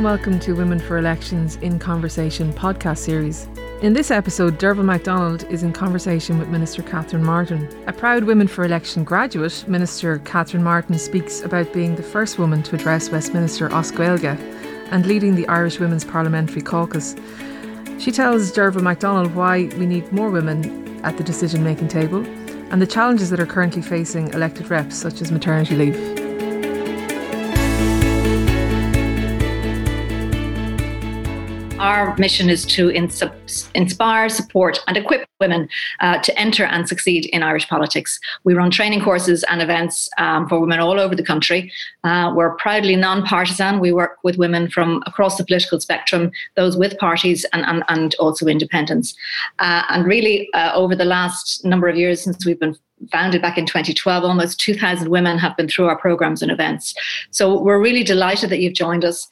welcome to Women for Elections in Conversation podcast series. In this episode, Derval MacDonald is in conversation with Minister Catherine Martin. A proud Women for Election graduate, Minister Catherine Martin speaks about being the first woman to address Westminster Os Gaeilge and leading the Irish Women's Parliamentary Caucus. She tells Derval MacDonald why we need more women at the decision-making table and the challenges that are currently facing elected reps, such as maternity leave. Our mission is to inspire, support and equip women to enter and succeed in Irish politics. We run training courses and events for women all over the country. We're proudly non-partisan. We work with women from across the political spectrum, those with parties and also independents. And really, over the last number of years since we've been founded back in 2012, almost 2,000 women have been through our programs and events. So we're really delighted that you've joined us.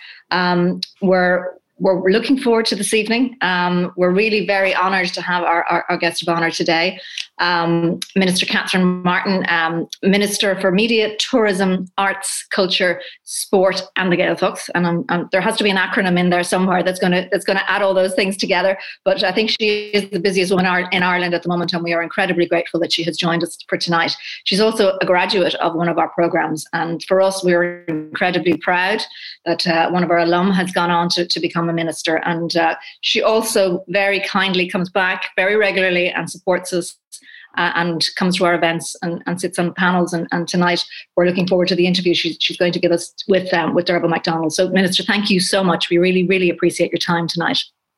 We're looking forward to this evening. We're really very honoured to have our guest of honour today, Minister Catherine Martin, Minister for Media, Tourism, Arts, Culture, Sport and the Gaeltachts. And there has to be an acronym in there somewhere that's going to add all those things together. But I think she is the busiest woman in Ireland at the moment, and we are incredibly grateful that she has joined us for tonight. She's also a graduate of one of our programmes, and for us, we're incredibly proud that one of our alum has gone on to become a minister. And she also very kindly comes back very regularly and supports us and comes to our events and sits on panels. And tonight we're looking forward to the interview she's going to give us with Derval MacDonald. So Minister, thank you so much. We really, really appreciate your time tonight.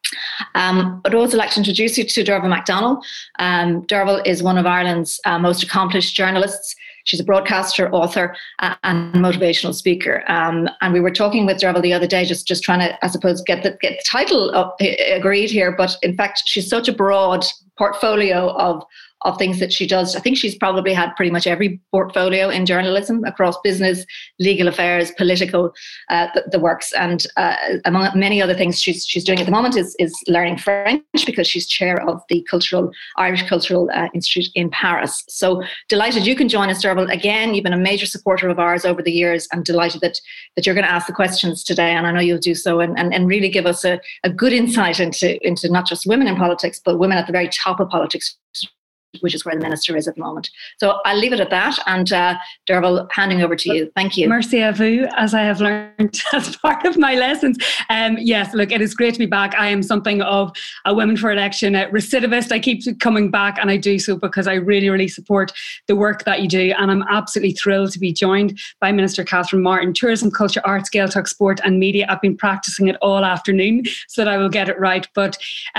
I'd also like to introduce you to Derval MacDonald. Derval is one of Ireland's most accomplished journalists. She's a broadcaster, author, and motivational speaker. And we were talking with Derval the other day, just trying to, I suppose, get the title agreed here. But in fact, she's such a broad portfolio of things that she does. I think she's probably had pretty much every portfolio in journalism across business, legal affairs, political, the works. And among many other things she's doing at the moment is learning French, because she's chair of the Irish Cultural Institute in Paris. So delighted you can join us, Derval. Again, you've been a major supporter of ours over the years, and delighted that you're going to ask the questions today. And I know you'll do so and really give us a good insight into not just women in politics, but women at the very top of politics, which is where the minister is at the moment. So I'll leave it at that. And Derval, handing over to you. Thank you. Merci à vous, as I have learned as part of my lessons. Yes, look, it is great to be back. I am something of a Women for Election recidivist. I keep coming back, and I do so because I really, really support the work that you do. And I'm absolutely thrilled to be joined by Minister Catherine Martin. Tourism, Culture, Arts, Gaeltacht, Sport and Media. I've been practicing it all afternoon so that I will get it right. But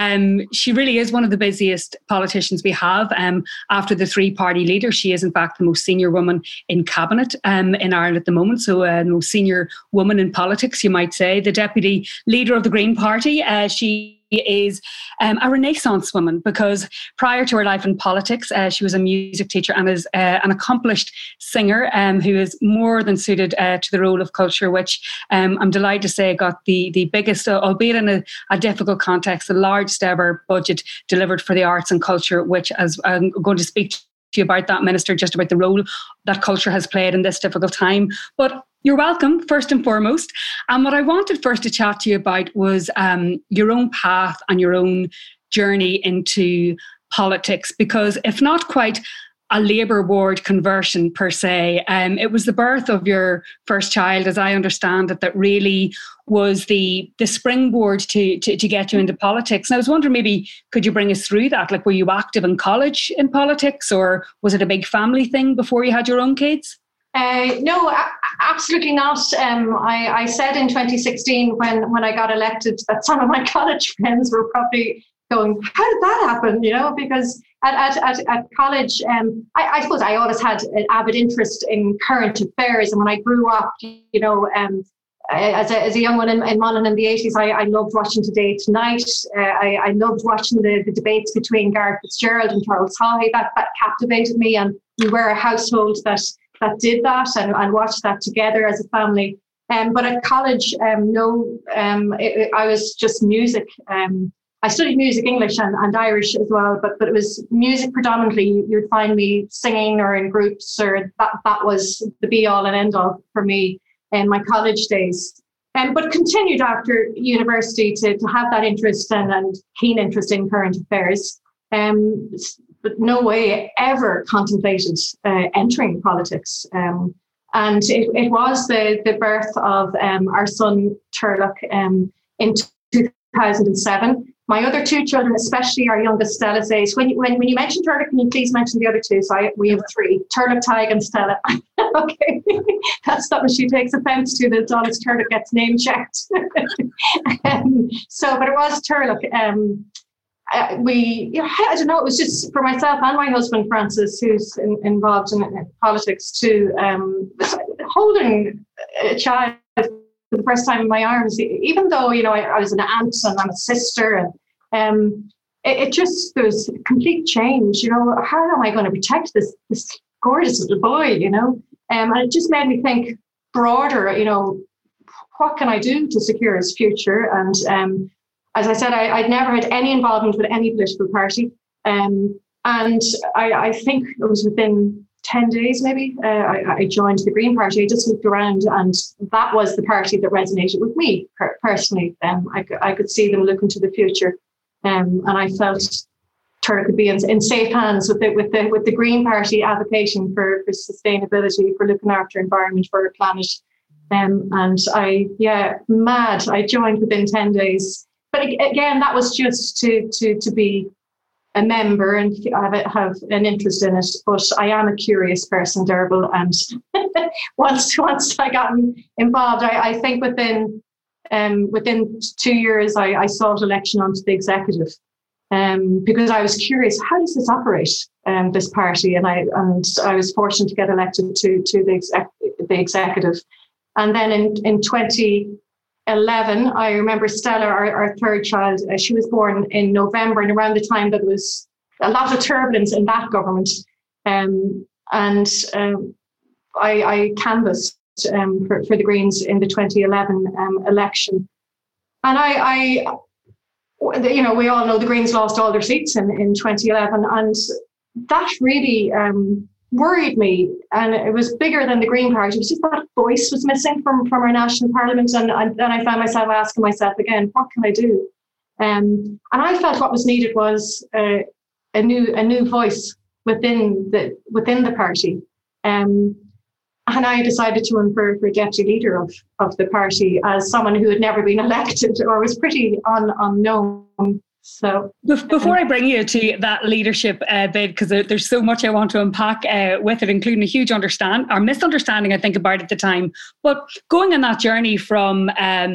she really is one of the busiest politicians we have. After the three-party leader, she is in fact the most senior woman in cabinet in Ireland at the moment. So the most senior woman in politics, you might say. The deputy leader of the Green Party. She is a Renaissance woman, because prior to her life in politics, she was a music teacher and is an accomplished singer who is more than suited to the role of culture, which I'm delighted to say got the biggest, albeit in a difficult context, the largest ever budget delivered for the arts and culture, which, as I'm going to speak to you about that, Minister, just about the role that culture has played in this difficult time. But you're welcome, first and foremost. And what I wanted first to chat to you about was your own path and your own journey into politics, because if not quite a Labour ward conversion per se, it was the birth of your first child, as I understand it, that really was the springboard to get you into politics. And I was wondering, maybe could you bring us through that? Like, were you active in college in politics, or was it a big family thing before you had your own kids? No, absolutely not. I said in 2016 when I got elected that some of my college friends were probably going, how did that happen? You know, because at college, I suppose I always had an avid interest in current affairs. And when I grew up, you know, as a young one in Monaghan in the 80s, I loved watching Today Tonight. I loved watching the debates between Gareth Fitzgerald and Charles Haughey. That captivated me. And we were a household that did that and watched that together as a family. But at college, no, I was just music. I studied music, English and Irish as well, but it was music predominantly. You'd find me singing or in groups, or that was the be all and end all for me in my college days. But continued after university to have that interest and keen interest in current affairs. But no way ever contemplated entering politics. And it was the birth of our son Turlough in 2007. My other two children, especially our youngest Stella, says, when you mention Turlough, can you please mention the other two? So we have three, Turlough, Tig and Stella. Okay, that's not what she takes offence to, that Donald Turlough gets name checked. But it was Turlough. I don't know, it was just for myself and my husband, Francis, who's involved in politics too, holding a child for the first time in my arms, even though, I was an aunt and I'm a sister, and it just, there was a complete change, how am I going to protect this gorgeous little boy, and it just made me think broader, what can I do to secure his future? And as I said, I'd never had any involvement with any political party. And I think it was within 10 days, maybe, I joined the Green Party. I just looked around and that was the party that resonated with me personally. I could see them looking to the future. And I felt Turlough could be in safe hands with the Green Party advocating for sustainability, for looking after environment, for our planet. And I joined within 10 days. But again, that was just to be a member and have an interest in it. But I am a curious person, Derval, and once I got involved, I think within 2 years, I sought election onto the executive, because I was curious, how does this operate, this party? And I was fortunate to get elected to the executive. And then in 2011, I remember Stella, our third child, she was born in November, and around the time that there was a lot of turbulence in that government. I canvassed for the Greens in the 2011 election. And we all know the Greens lost all their seats in 2011, and that really worried me, and it was bigger than the Green Party. It was just that voice was missing from our national parliament, and then I found myself asking myself again, what can I do? And I felt what was needed was a new voice within the party, and I decided to run for deputy leader of the party as someone who had never been elected or was pretty unknown. So before I bring you to that leadership bit, because there's so much I want to unpack with it, including a huge misunderstanding, I think, about it at the time. But going on that journey from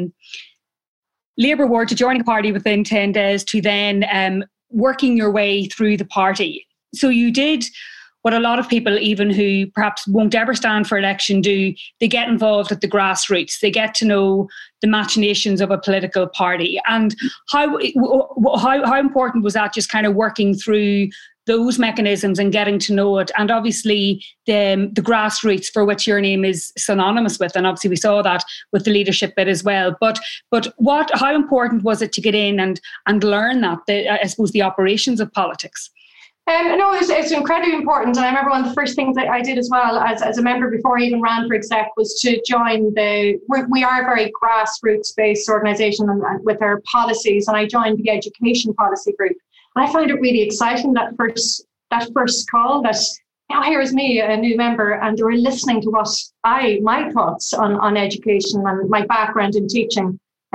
Labour Ward to joining a party within 10 days to then working your way through the party. So you did what a lot of people, even who perhaps won't ever stand for election, do. They get involved at the grassroots. They get to know the machinations of a political party. And how important was that, just kind of working through those mechanisms and getting to know it? And obviously the grassroots, for which your name is synonymous with, and obviously we saw that with the leadership bit as well. But how important was it to get in and learn that, I suppose, the operations of politics? No, it's incredibly important. And I remember one of the first things that I did as well as a member before I even ran for exec was to join we are a very grassroots based organisation and with our policies, and I joined the education policy group. And I found it really exciting, that first call, that here is me, a new member, and they were listening to my thoughts on education and my background in teaching.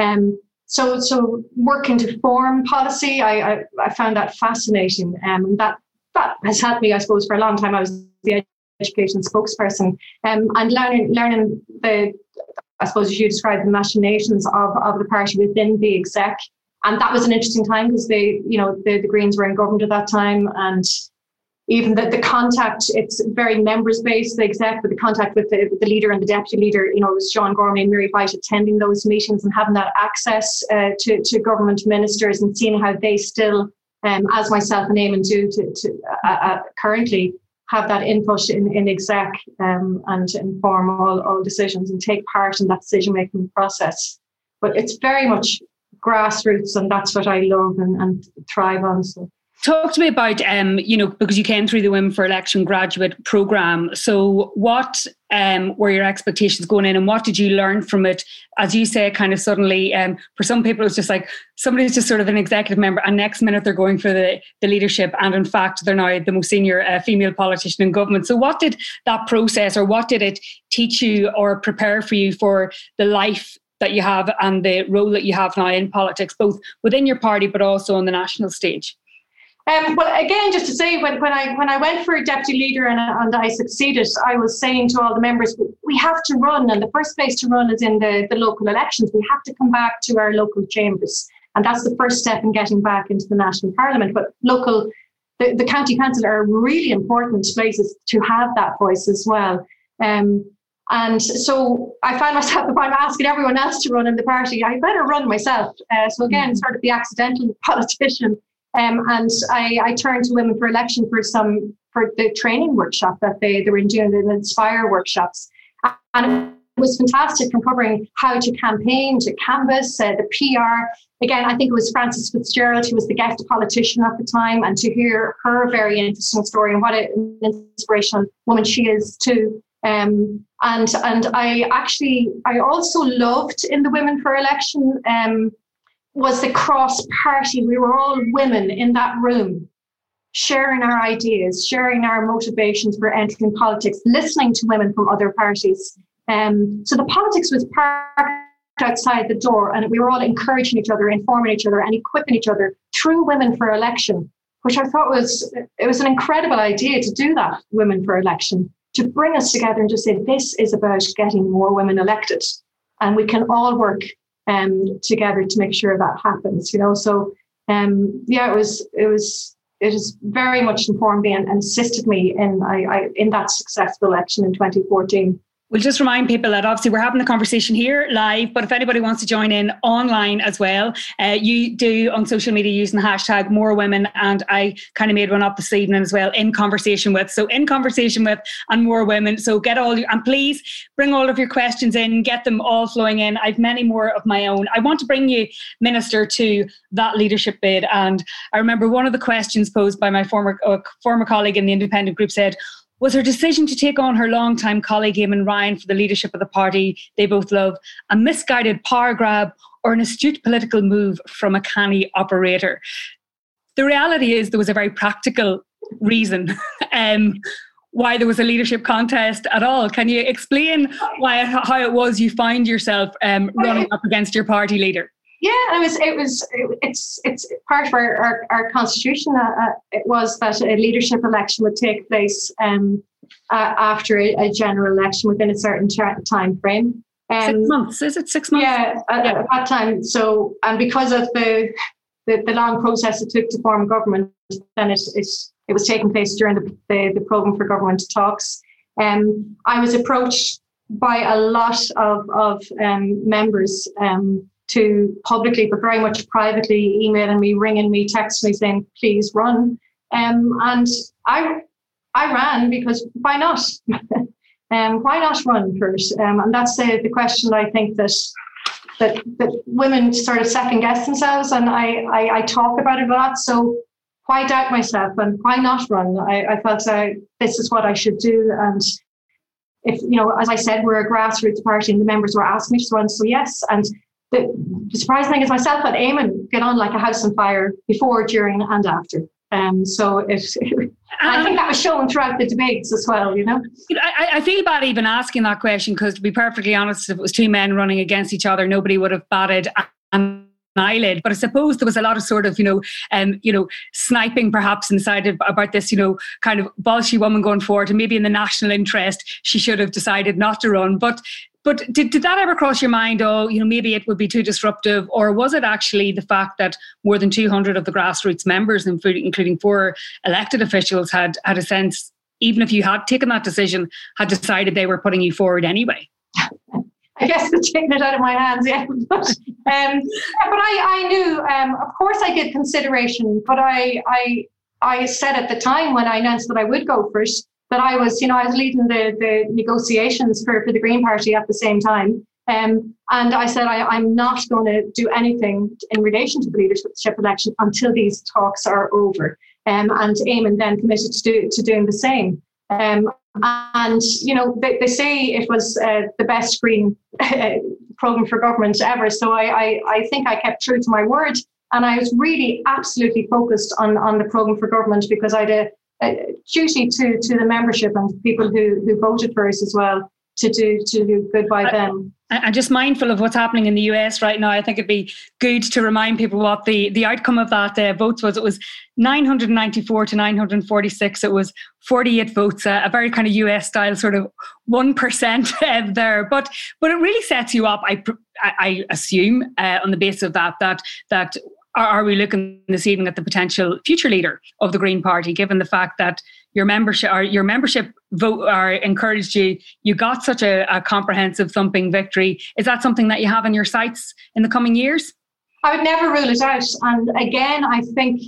So working to form policy, I found that fascinating. That has helped me, I suppose, for a long time. I was the education spokesperson, and learning I suppose, as you described, the machinations of the party within the exec. And that was an interesting time because the Greens were in government at that time, and even the contact, it's very members based, the exec, but the contact with the leader and the deputy leader, it was Sean Gormley and Mary White attending those meetings and having that access to government ministers and seeing how they still, as myself and Eamon do to currently, have that input in exec and inform all decisions and take part in that decision-making process. But it's very much grassroots, and that's what I love and thrive on. So. Talk to me about, because you came through the Women for Election graduate programme. So what were your expectations going in, and what did you learn from it? As you say, kind of suddenly, for some people, it's just like somebody's just sort of an executive member and next minute they're going for the leadership. And in fact, they're now the most senior female politician in government. So what did that process, or what did it teach you or prepare for you for the life that you have and the role that you have now in politics, both within your party, but also on the national stage? Well, again, just to say, when I went for deputy leader and I succeeded, I was saying to all the members, we have to run, and the first place to run is in the local elections. We have to come back to our local chambers, and that's the first step in getting back into the national parliament. But the county council are really important places to have that voice as well. And so I find myself, if I'm asking everyone else to run in the party, I better run myself. So again, sort of the accidental politician. And I turned to Women for Election for the training workshop that they were doing, the Inspire workshops. And it was fantastic, from covering how to campaign, to canvass, the PR. Again, I think it was Frances Fitzgerald who was the guest politician at the time, and to hear her very interesting story and what an inspirational woman she is too. And I also loved in the Women for Election was the cross-party. We were all women in that room, sharing our ideas, sharing our motivations for entering politics, listening to women from other parties. So the politics was parked outside the door, and we were all encouraging each other, informing each other, and equipping each other through Women for Election, which I thought was an incredible idea to do that, Women for Election, to bring us together and just say, this is about getting more women elected, and we can all work together to make sure that happens, So, it has very much informed me and assisted me in that successful election in 2014. We'll just remind people that obviously we're having the conversation here live, but if anybody wants to join in online as well, you do on social media using the hashtag More Women, and I kind of made one up this evening as well, In Conversation With. So In Conversation With and More Women. So get and please bring all of your questions in, get them all flowing in. I've many more of my own. I want to bring you, Minister, to that leadership bid. And I remember one of the questions posed by my former colleague in the independent group said, was her decision to take on her longtime colleague Eamon Ryan for the leadership of the party they both love a misguided power grab or an astute political move from a canny operator? The reality is there was a very practical reason why there was a leadership contest at all. Can you explain how it was you find yourself running up against your party leader? Yeah, it's part of our constitution. It was that a leadership election would take place after a general election within a certain time frame. 6 months, is it 6 months? Yeah, at that time. So, and because of the long process it took to form a government, then it was taking place during the programme for government talks. I was approached by a lot of members to publicly, but very much privately, emailing me, ringing me, texting me saying, please run. And I ran because why not? Why not run first? And that's the question I think that women sort of second guess themselves, and I talk about it a lot. So why doubt myself and why not run? I felt this is what I should do. And if, as I said, we're a grassroots party and the members were asking me to run, so yes. And the surprising thing is myself and Eamon get on like a house on fire before, during and after. So I think that was shown throughout the debates as well, I feel bad even asking that question, because to be perfectly honest, if it was two men running against each other, nobody would have batted an eyelid. But I suppose there was a lot of sort of, sniping perhaps inside about this, kind of bolshy woman going forward, and maybe in the national interest, she should have decided not to run. But did that ever cross your mind, maybe it would be too disruptive? Or was it actually the fact that more than 200 of the grassroots members, including 4 elected officials, had a sense, even if you had taken that decision, had decided they were putting you forward anyway? I guess they're taking it out of my hands, yeah. But I knew, of course I did consideration, but I said at the time when I announced that I would go first, that I was leading the negotiations for the Green Party at the same time. And I said, I'm not going to do anything in relation to the leadership election until these talks are over. and Eamon then committed to doing the same. And, you know, they say it was the best Green programme for government ever. So I think I kept true to my word. And I was really absolutely focused on the programme for government, because I had a duty to the membership and people who voted for us as well to do good by them. I'm just mindful of what's happening in the US right now. I think it'd be good to remind people what the outcome of that votes was. It was 994 to 946. It was 48 votes, a very kind of US style sort of 1% there. But it really sets you up, I assume, on the basis of that are we looking this evening at the potential future leader of the Green Party, given the fact that your membership vote encouraged you. You got such a comprehensive thumping victory. Is that something that you have in your sights in the coming years? I would never rule it out. And again, I think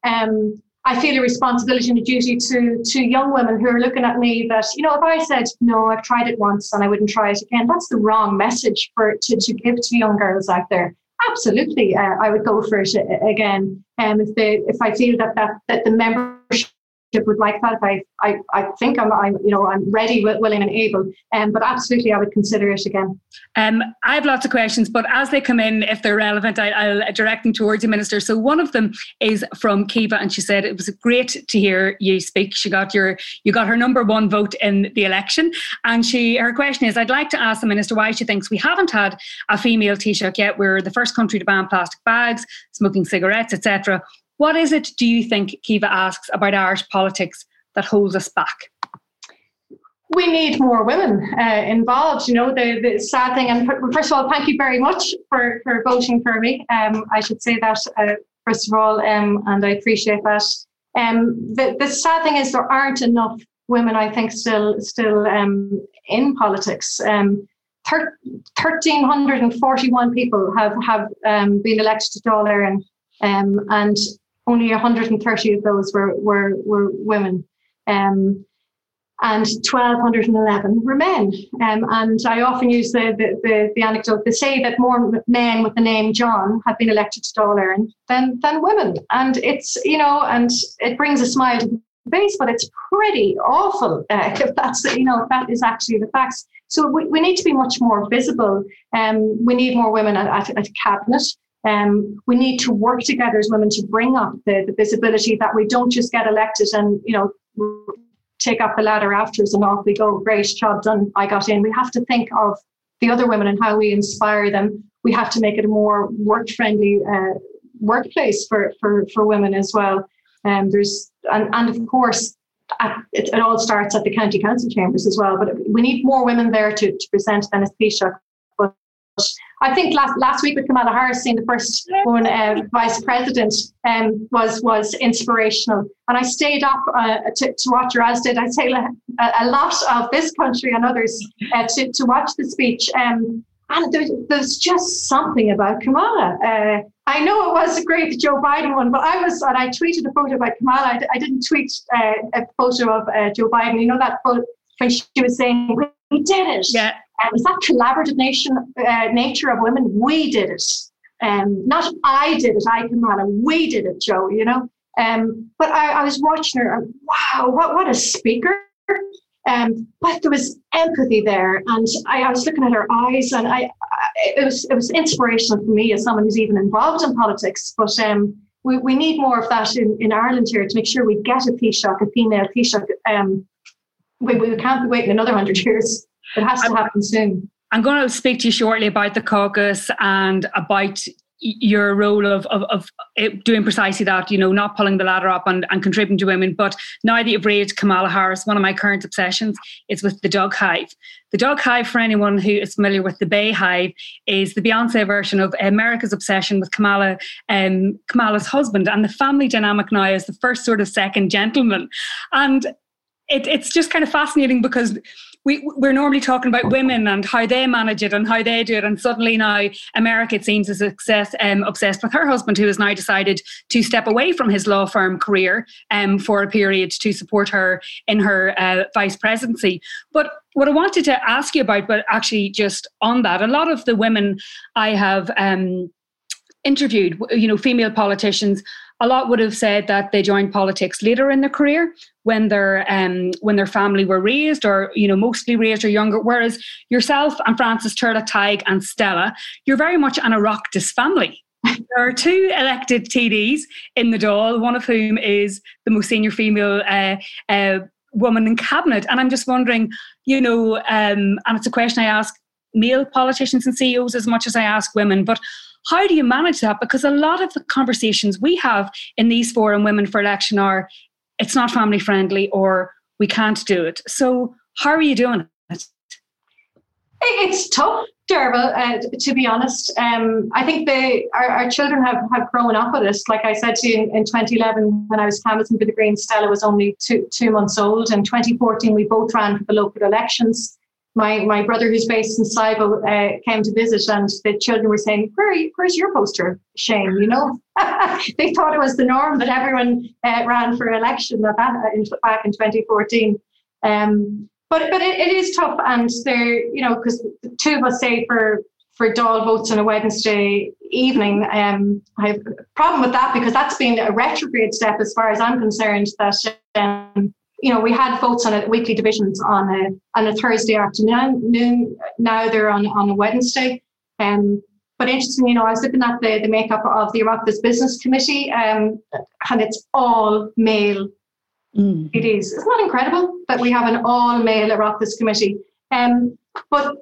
I feel a responsibility and a duty to young women who are looking at me that, you know, if I said, no, I've tried it once and I wouldn't try it again, that's the wrong message to give to young girls out there. Absolutely, I would go for it again. If I feel that the membership would like that, I think I'm ready, willing, and able. But absolutely, I would consider it again. I have lots of questions, but as they come in, if they're relevant, I'll direct them towards you, Minister. So one of them is from Kiva, and she said it was great to hear you speak. You got her number one vote in the election, and her question is, I'd like to ask the Minister why she thinks we haven't had a female Taoiseach yet. We're the first country to ban plastic bags, smoking cigarettes, etc. What is it, do you think, Kiva asks, about Irish politics that holds us back? We need more women involved. You know, the sad thing, and first of all, thank you very much for voting for me. I should say that, first of all, and I appreciate that. The sad thing is there aren't enough women, I think, still in politics. 1,341 people have been elected to Dáil Éireann, and only 130 of those were women, and 1,211 were men. And I often use the anecdote. They say that more men with the name John have been elected to Dáil Éireann than women, and it's, you know, and it brings a smile to the face, but it's pretty awful if that's, you know, if that is actually the facts. So we need to be much more visible. We need more women at cabinet. We need to work together as women to bring up the visibility, that we don't just get elected and, you know, take up the ladder after us and off we go. Great, job done, I got in. We have to think of the other women and how we inspire them. We have to make it a more work-friendly workplace for women as well. And of course, it all starts at the county council chambers as well. But we need more women there to present then as Taoiseach. But I think last week with Kamala Harris being the first woman vice president was inspirational. And I stayed up to watch her, as did I say a lot of this country and others to watch the speech. And there's just something about Kamala. I know it was great, the Joe Biden one, but I tweeted a photo about Kamala. I didn't tweet a photo of Joe Biden. You know that photo when she was saying, we did it. Yeah. Was that collaborative nature of women? We did it. Not I did it, Kamala. We did it, Joe, you know. But I was watching her and wow, what a speaker. But there was empathy there, and I was looking at her eyes, and it was inspirational for me as someone who's even involved in politics. But we need more of that in Ireland here to make sure we get a Taoiseach, a female Taoiseach. We can't be waiting another 100 years. It has to happen soon. I'm going to speak to you shortly about the caucus and about your role of doing precisely that, you know, not pulling the ladder up and contributing to women. But now that you've raised Kamala Harris, one of my current obsessions is with the Dug Hive. The Dug Hive, for anyone who is familiar with the Bay Hive, is the Beyonce version of America's obsession with Kamala's husband, and the family dynamic now is the first sort of second gentleman. And it's just kind of fascinating because we're normally talking about women and how they manage it and how they do it. And suddenly now America, it seems, is obsessed with her husband, who has now decided to step away from his law firm career for a period to support her in her vice presidency. But what I wanted to ask you about, but actually just on that, a lot of the women I have interviewed, you know, female politicians, a lot would have said that they joined politics later in their career when their family were raised, or mostly raised or younger. Whereas yourself and Frances, Turlough Tighe and Stella, you're very much an Oireachtas family. There are 2 elected TDs in the Dáil, one of whom is the most senior female woman in cabinet. And I'm just wondering, and it's a question I ask male politicians and CEOs as much as I ask women, but how do you manage that? Because a lot of the conversations we have in these forum, Women for Election, are it's not family friendly or we can't do it. So how are you doing it? It's tough, Derva, to be honest. I think our children have grown up with it. Like I said to you, in 2011, when I was canvassing for the Greens, Stella was only two months old. In 2014, we both ran for the local elections. My brother, who's based in Sligo, came to visit, and the children were saying, where's your poster, Shane? They thought it was the norm that everyone ran for election back in 2014. But it is tough, and there, because the 2 of us say for Dáil votes on a Wednesday evening. I have a problem with that, because that's been a retrograde step as far as I'm concerned. That we had votes on weekly divisions on a Thursday afternoon. Now they're on a Wednesday. But interestingly, I was looking at the makeup of the Oireachtas Business Committee, and it's all male. It is. Isn't that incredible that we have an all-male Oireachtas committee? But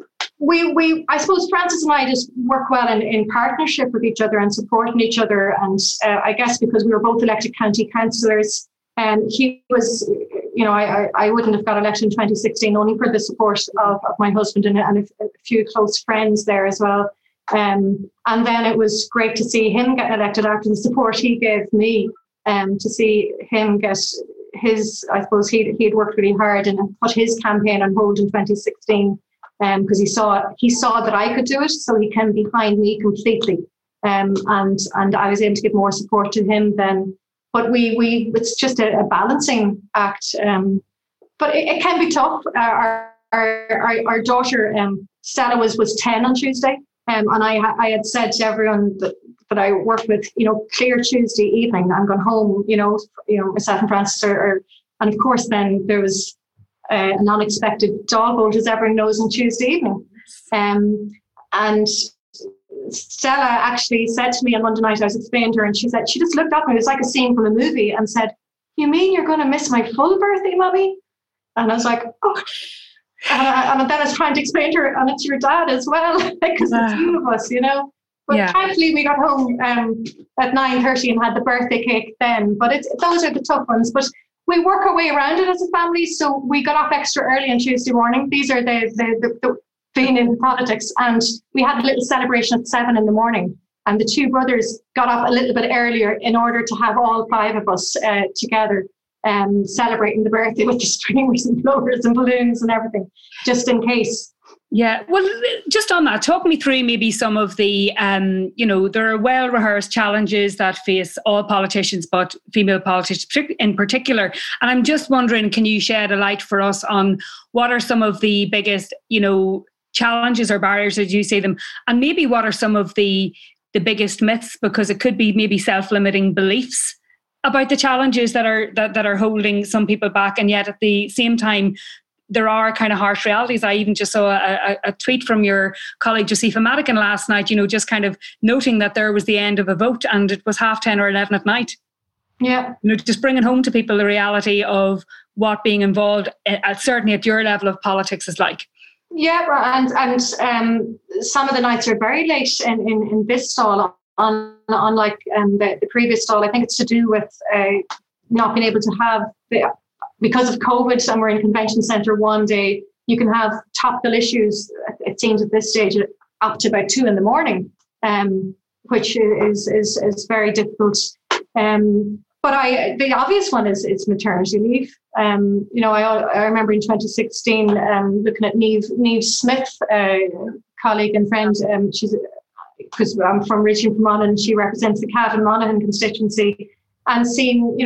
I suppose Frances and I just work well in partnership with each other and supporting each other. And I guess because we were both elected county councillors, he was, I wouldn't have got elected in 2016 only for the support of my husband and a few close friends there as well. And then it was great to see him get elected after the support he gave me. To see him get I suppose he'd worked really hard and put his campaign on hold in 2016 because he saw that I could do it, so he came behind me completely. And I was able to give more support to him then. But it's just a balancing act. But it can be tough. Our daughter Stella was 10 on Tuesday, and I had said to everyone that I work with, clear Tuesday evening, I'm going home, myself and Frances and of course then there was an unexpected Dáil vote, as everyone knows, on Tuesday evening. And Stella actually said to me on Monday night, I was explaining to her, and she just looked at me, it was like a scene from a movie, and said, "You mean you're going to miss my full birthday, Mummy?" And I was like, "Oh." And then I was trying to explain to her, and it's your dad as well, because it's 2 of us, But thankfully we got home at 9:30 and had the birthday cake then. But those are the tough ones. But we work our way around it as a family. So we got up extra early on Tuesday morning. These are the being in politics. And we had a little celebration at 7 in the morning. And the 2 brothers got up a little bit earlier in order to have all 5 of us together celebrating the birthday with the streamers and blowers and balloons and everything, just in case. Yeah, well, just on that, talk me through maybe some of the, there are well-rehearsed challenges that face all politicians, but female politicians in particular. And I'm just wondering, can you shed a light for us on what are some of the biggest, challenges or barriers as you see them? And maybe what are some of the biggest myths, because it could be maybe self-limiting beliefs about the challenges that are holding some people back. And yet at the same time, there are kind of harsh realities. I even just saw a tweet from your colleague Josepha Madigan last night, just kind of noting that there was the end of a vote and it was 10:30 or 11 at night. Yeah. Just bringing home to people the reality of what being involved, certainly at your level of politics, is like. Yeah, and some of the nights are very late in this Dáil, unlike the previous Dáil. I think it's to do with not being able to have because of COVID, and we're in Convention Centre one day, you can have topical issues, it seems at this stage, up to about 2 in.m, which is very difficult. But the obvious one is maternity leave. I remember in 2016 looking at Niamh Smith, colleague and friend. Because I'm from Richmond, Monaghan, she represents the Cavan Monaghan constituency, and seeing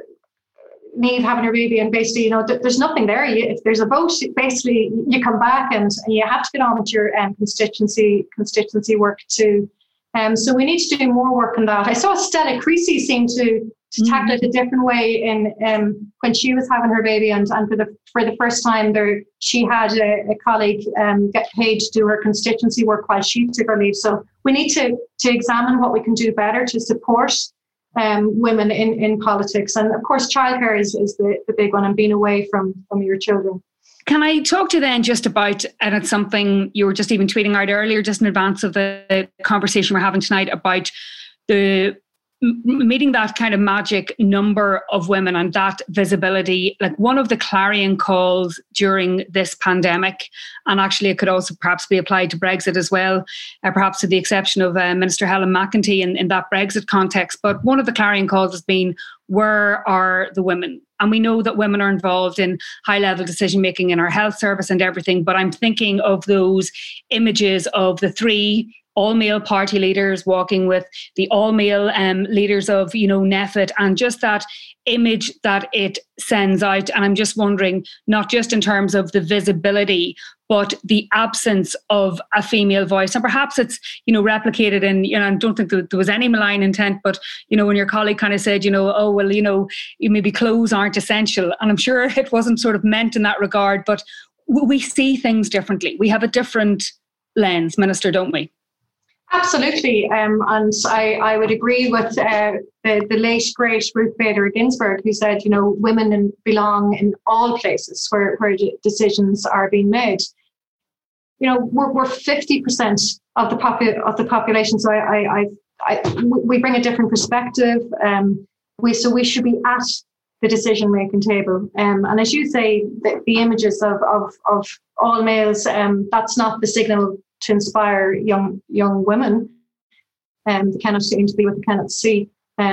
Niamh having a baby, and basically there's nothing there. If there's a vote, basically you come back and you have to get on with your constituency work to So we need to do more work on that. I saw Stella Creasy seem to tackle it a different way in when she was having her baby, and for the first time there, she had a colleague get paid to do her constituency work while she took her leave. So we need to examine what we can do better to support women in politics. And of course, childcare is the big one, and being away from your children. Can I talk to you then just about, and it's something you were just even tweeting out earlier, just in advance of the conversation we're having tonight, about the meeting that kind of magic number of women and that visibility. Like, one of the clarion calls during this pandemic, and actually it could also perhaps be applied to Brexit as well, perhaps to the exception of Minister Helen McEntee in that Brexit context. But one of the clarion calls has been, where are the women? And we know that women are involved in high-level decision-making in our health service and everything, but I'm thinking of those images of the 3 all-male party leaders walking with the all-male leaders of, NEFIT, and just that image that it sends out. And I'm just wondering, not just in terms of the visibility, but the absence of a female voice. And perhaps it's, replicated in, I don't think there was any malign intent, but, when your colleague kind of said, oh, well, maybe clothes aren't essential. And I'm sure it wasn't sort of meant in that regard, but we see things differently. We have a different lens, Minister, don't we? Absolutely. And I would agree with the late, great Ruth Bader Ginsburg, who said, women belong in all places where decisions are being made. We're 50% of the population. So we bring a different perspective. We should be at the decision-making table. And as you say, the images of all males, that's not the signal to inspire young women. They cannot seem to be what they cannot see.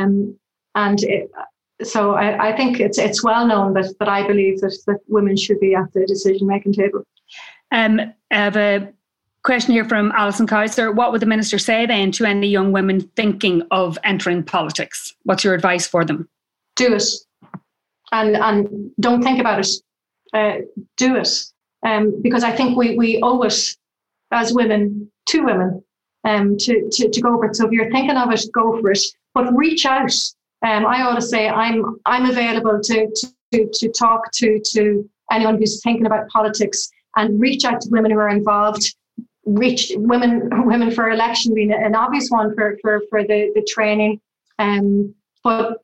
So I think it's well known that I believe that women should be at the decision-making table. I have a question here from Alison Kaiser. What would the Minister say then to any young women thinking of entering politics? What's your advice for them? Do it. And don't think about it. Do it. Because I think we owe it as women to women to go for it. So if you're thinking of it, go for it. But reach out. I always say I'm available to talk to anyone who's thinking about politics, and reach out to women who are involved. Reach women for election being an obvious one for the training. But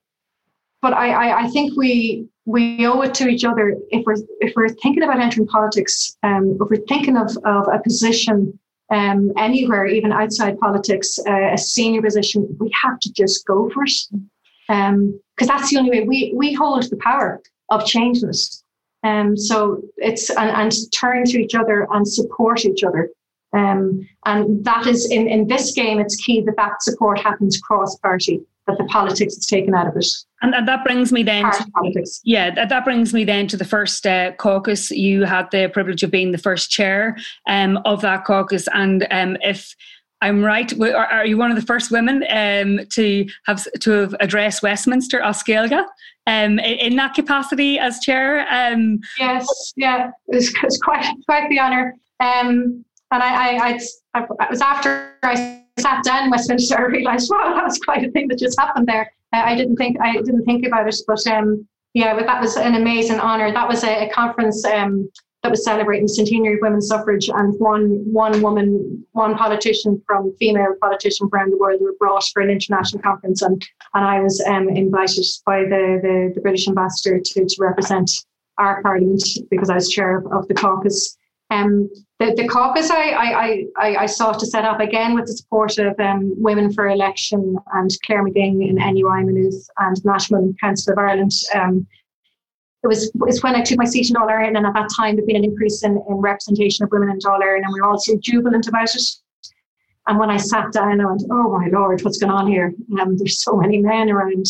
I think we owe it to each other if we're thinking about entering politics. If we're thinking of a position anywhere, even outside politics, a senior position, we have to just go for it, because that's the only way we hold the power of changing it. So it's and turn to each other and support each other. And that is in this game, it's key that support happens cross-party, that the politics is taken out of it. And that brings me then to politics. Yeah, that brings me then to the first caucus. You had the privilege of being the first chair of that caucus. And if I'm right, are you one of the first women to have addressed Westminster as Gaeilge in that capacity as chair? Yes, yeah, it's quite the honour. And it was after I sat down in Westminster, I realised, wow, that was quite a thing that just happened there. I didn't think about it, but but that was an amazing honour. That was a conference that was celebrating the centenary of women's suffrage, and one politician from female politician from around the world were brought for an international conference, and I was invited by the British ambassador to represent our parliament, because I was chair of the caucus. The caucus I sought to set up again with the support of Women for Election and Claire McGing in NUI Maynooth and National Council of Ireland. It's when I took my seat in All Ireland, and at that time there'd been an increase in representation of women in All Ireland, and we were all so jubilant about it. And when I sat down, I went, oh my Lord, what's going on here? There's so many men around.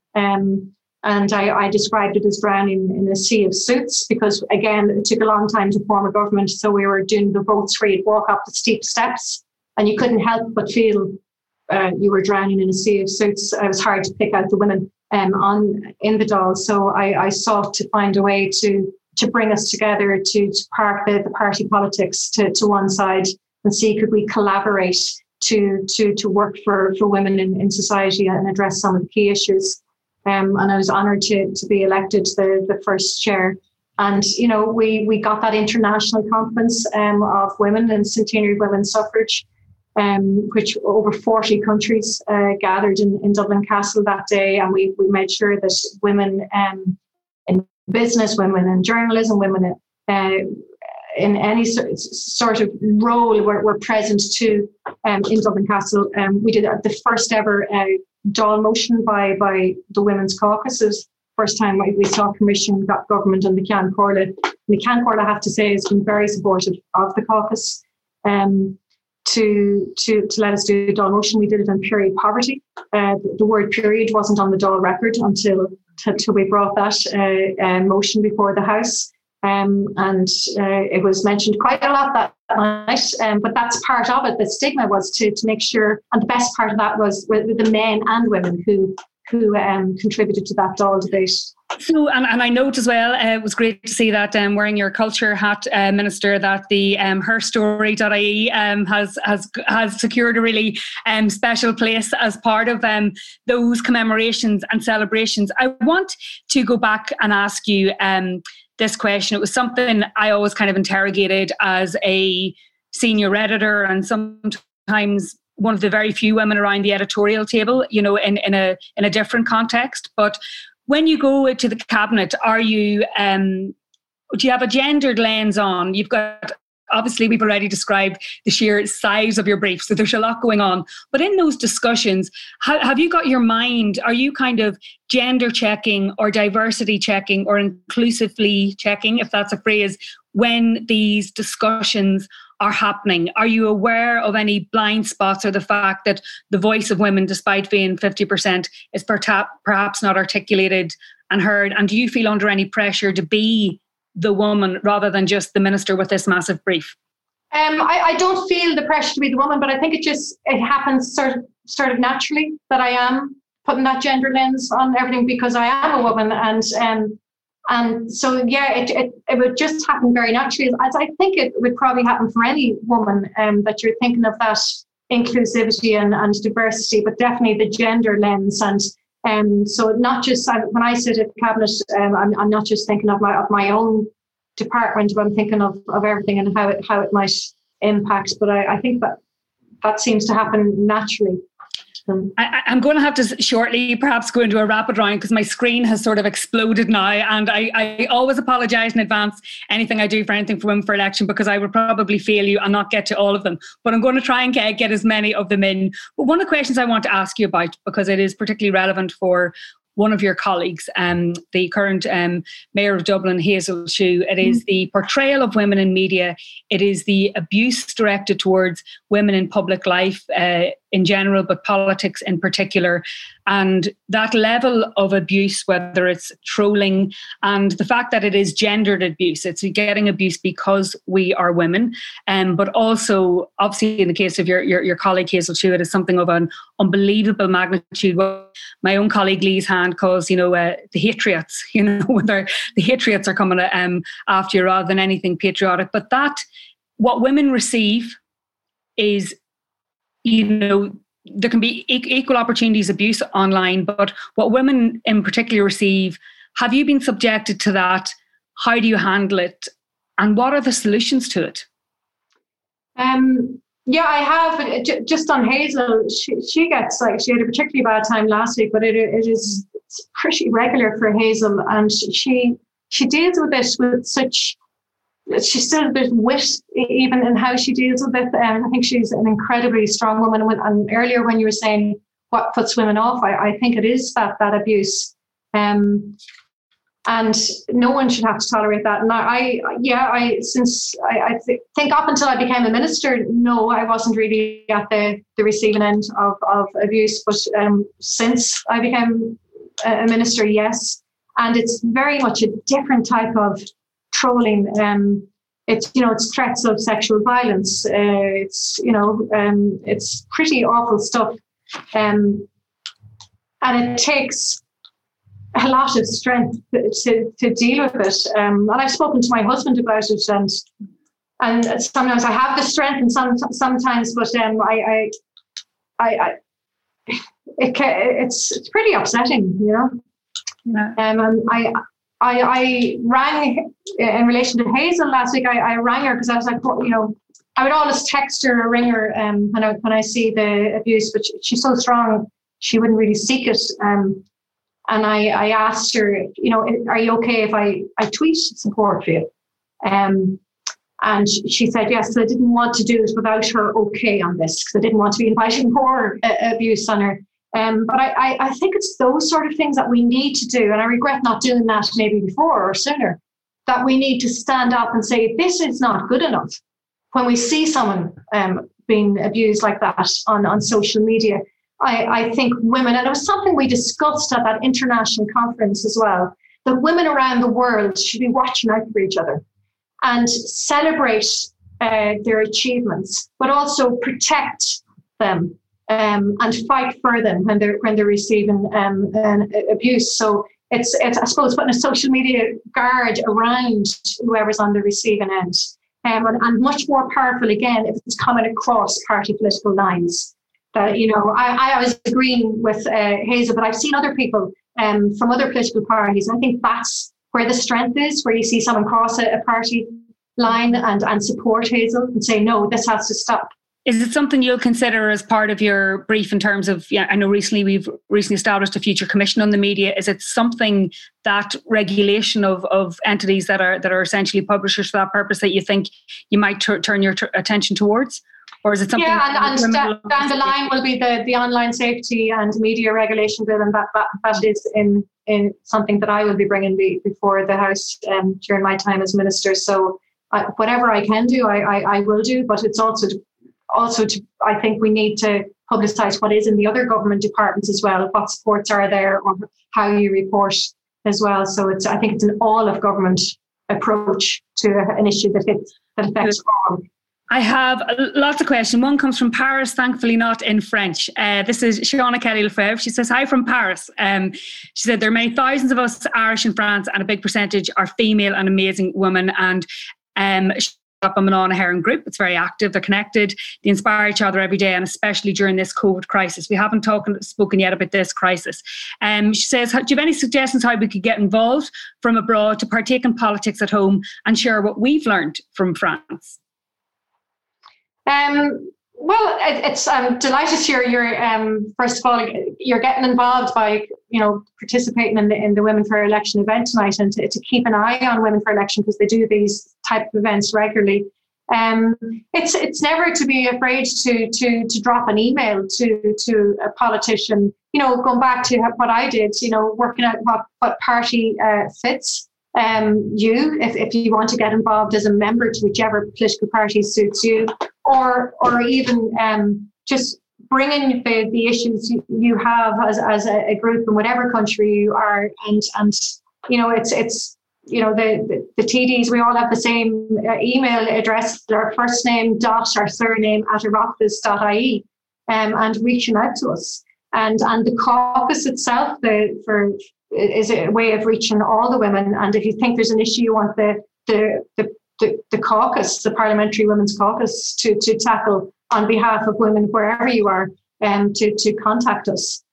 And I described it as drowning in a sea of suits, because, again, it took a long time to form a government. So we were doing the votes where you'd walk up the steep steps and you couldn't help but feel you were drowning in a sea of suits. It was hard to pick out the women in the Dáil. So I sought to find a way to bring us together, to park the party politics to one side and see could we collaborate to work for women in society and address some of the key issues. And I was honoured to be elected the first chair. And, you know, we got that international conference of women and centenary women's suffrage, which over 40 countries gathered in Dublin Castle that day. And we made sure that women in business, women in journalism, women in any sort of role were present too in Dublin Castle. We did the first ever Dáil motion by the Women's Caucus. First time we saw Commission, got government and the Ceann Comhairle. The Ceann Comhairle, I have to say, has been very supportive of the caucus to let us do a Dáil motion. We did it on period poverty. The word period wasn't on the Dáil record until we brought that motion before the House. And it was mentioned quite a lot that night, but that's part of it. The stigma was to make sure, and the best part of that was with the men and women who contributed to that Dáil debate. So, and I note as well, it was great to see that wearing your culture hat, Minister, that the herstory.ie has secured a really special place as part of those commemorations and celebrations. I want to go back and ask you this question. It was something I always kind of interrogated as a senior editor, and sometimes one of the very few women around the editorial table, you know, in a different context. But when you go to the cabinet, do you have a gendered lens on? You've got, obviously, we've already described the sheer size of your brief, so there's a lot going on. But in those discussions, have you got your mind, are you kind of gender checking or diversity checking or inclusively checking, if that's a phrase, when these discussions are happening? Are you aware of any blind spots or the fact that the voice of women, despite being 50%, is perhaps not articulated and heard? And do you feel under any pressure to be the woman rather than just the minister with this massive brief? I don't feel the pressure to be the woman, but I think it happens sort of naturally that I am putting that gender lens on everything because I am a woman, and so yeah, it would just happen very naturally, as I think it would probably happen for any woman that you're thinking of that inclusivity and diversity, but definitely the gender lens. And so not just when I sit at the cabinet, I'm not just thinking of my own department, but I'm thinking of everything and how it might impact. But I think that seems to happen naturally. I'm going to have to shortly perhaps go into a rapid round because my screen has sort of exploded now, and I always apologise in advance anything I do for anything for Women for Election, because I would probably fail you and not get to all of them, but I'm going to try and get as many of them in. But one of the questions I want to ask you about, because it is particularly relevant for one of your colleagues, the current Mayor of Dublin, Hazel Chu, it is the portrayal of women in media. It is the abuse directed towards women in public life in general, but politics in particular. And that level of abuse, whether it's trolling, and the fact that it is gendered abuse, it's getting abuse because we are women. But also, obviously, in the case of your colleague Hazel Chu, it is something of an unbelievable magnitude. My own colleague Lee's hand calls, the Hatriots, whether the Hatriots are coming after you rather than anything patriotic. But what women receive is, there can be equal opportunities abuse online, but what women in particular receive, have you been subjected to that? How do you handle it? And what are the solutions to it? Yeah, I have. Just on Hazel, she gets, she had a particularly bad time last week, but it's pretty regular for Hazel, and she deals with it with such. She's still a bit wit, even in how she deals with it. I think she's an incredibly strong woman. And earlier, when you were saying what puts women off, I think it is that abuse, and no one should have to tolerate that. And I think up until I became a minister, no, I wasn't really at the receiving end of abuse. But since I became a minister, yes, and it's very much a different type of trolling. It's threats of sexual violence. It's pretty awful stuff, and it takes a lot of strength to deal with it. And I've spoken to my husband about it, and sometimes I have the strength, and sometimes, but it's pretty upsetting, you know. Yeah. I rang in relation to Hazel last week. I rang her because I was like, you know, I would always text her or ring her when I see the abuse, but she's so strong, she wouldn't really seek it. And I asked her, you know, are you okay if I tweet support for you? And she said yes. So I didn't want to do it without her okay on this, because I didn't want to be inviting more abuse on her. But I think it's those sort of things that we need to do, and I regret not doing that maybe before or sooner, that we need to stand up and say, this is not good enough. When we see someone being abused like that on social media, I think women, and it was something we discussed at that international conference as well, that women around the world should be watching out for each other and celebrate their achievements, but also protect them and fight for them when they're receiving abuse. So it's I suppose putting a social media guard around whoever's on the receiving end, and much more powerful again if it's coming across party political lines. That, you know, I was agreeing with Hazel, but I've seen other people from other political parties. I think that's where the strength is, where you see someone cross a party line and support Hazel and say, no, this has to stop. Is it something you'll consider as part of your brief in terms of, I know we've recently established a future commission on the media. Is it something, that regulation of entities that are essentially publishers for that purpose, that you think you might turn your attention towards? Or is it something? Yeah, and down the line will be the online safety and media regulation bill, and that is in something that I will be bringing before the House during my time as minister. So whatever I can do, I will do. But it's also I think we need to publicise what is in the other government departments as well, what supports are there, or how you report as well. So I think it's an all of government approach to an issue that affects all. I have lots of questions. One comes from Paris, thankfully not in French. This is Shauna Kelly Lefebvre. She says, hi from Paris. She said, there are many thousands of us Irish in France, and a big percentage are female and amazing women. And up a Manana Heron group. It's very active. They're connected. They inspire each other every day, and especially during this COVID crisis. We haven't spoken yet about this crisis. She says, do you have any suggestions how we could get involved from abroad to partake in politics at home and share what we've learned from France? Well, I'm delighted to hear you're first of all, you're getting involved by, you know, participating in the Women for Election event tonight, and to keep an eye on Women for Election, because they do these type of events regularly. It's never to be afraid to drop an email to a politician, you know, going back to what I did, you know, working out what party fits you, if you want to get involved as a member to whichever political party suits you, or even just bringing the issues you have as a group in whatever country you are, and you know, it's you know, the TDs, we all have the same email address, our first name dot our surname at oireachtas.ie, and reaching out to us, and the caucus itself is a way of reaching all the women. And if you think there's an issue you want the caucus, the Parliamentary Women's Caucus, to tackle on behalf of women wherever you are, to contact us.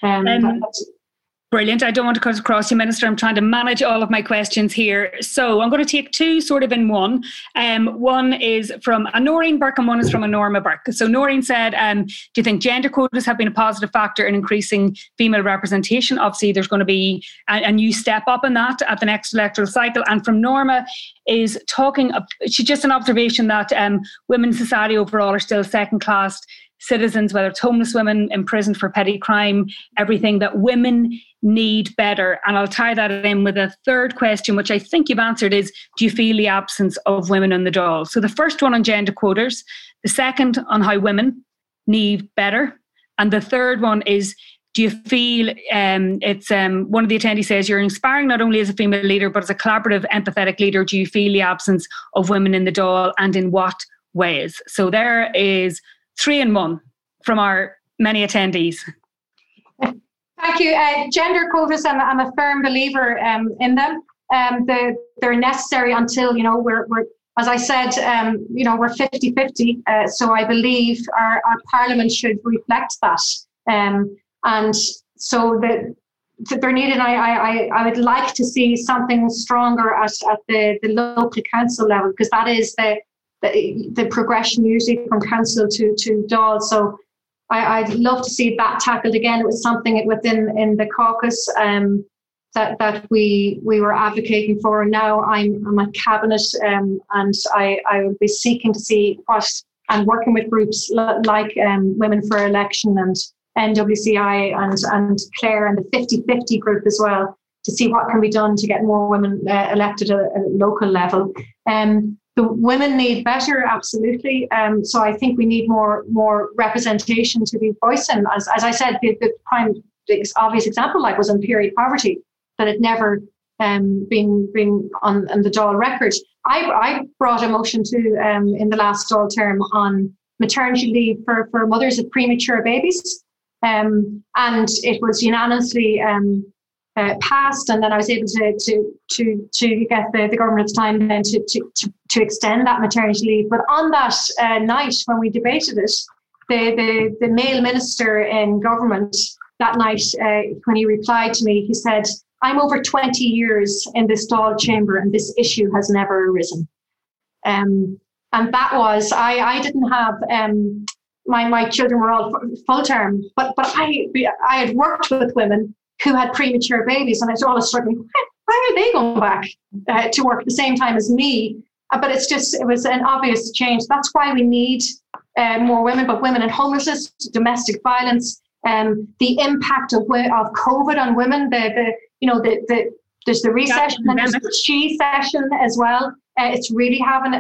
Brilliant. I don't want to cut across you, Minister. I'm trying to manage all of my questions here. So I'm going to take two sort of in one. One is from a Noreen Burke and one is from a Norma Burke. So Noreen said, do you think gender quotas have been a positive factor in increasing female representation? Obviously, there's going to be a new step up in that at the next electoral cycle. And from Norma is she's just an observation that women in society overall are still second-class citizens, whether it's homeless women imprisoned for petty crime, everything, that women need better. And I'll tie that in with a third question, which I think you've answered, is, do you feel the absence of women in the Dáil? So the first one on gender quotas, the second on how women need better, and the third one is, do you feel it's one of the attendees says you're inspiring not only as a female leader but as a collaborative, empathetic leader. Do you feel the absence of women in the Dáil, and in what ways? So there is 3 in 1 from our many attendees. Thank you. Gender quotas, I'm a firm believer in them. They're necessary until, you know, we're as I said, we're 50-50. So I believe our Parliament should reflect that. And so they're needed. I would like to see something stronger at the local council level, because that is the progression usually from council to Dáil. So I'd love to see that tackled again. It was something within the caucus that we were advocating for. Now I'm at cabinet, and I will be seeking to see what, and working with groups like Women for Election and NWCI and Clare and the 50-50 group as well, to see what can be done to get more women elected at a local level. The women need better, absolutely. So I think we need more representation to be voicing. As I said, the obvious example was on period poverty, that had never been on the Dáil record. I brought a motion to in the last Dáil term on maternity leave for mothers of premature babies. And it was unanimously passed, and then I was able to get the government at the time then to extend that maternity leave. But on that night when we debated it, the male minister in government that night, when he replied to me, he said, "I'm over 20 years in this Dáil chamber and this issue has never arisen." And that was, I didn't have, my children were all full term, but I had worked with women who had premature babies, and I was always struggling, why are they going back to work at the same time as me? But it was an obvious change. That's why we need more women, but women in homelessness, domestic violence, the impact of COVID on women, there's the recession and there's the she session as well. It's really having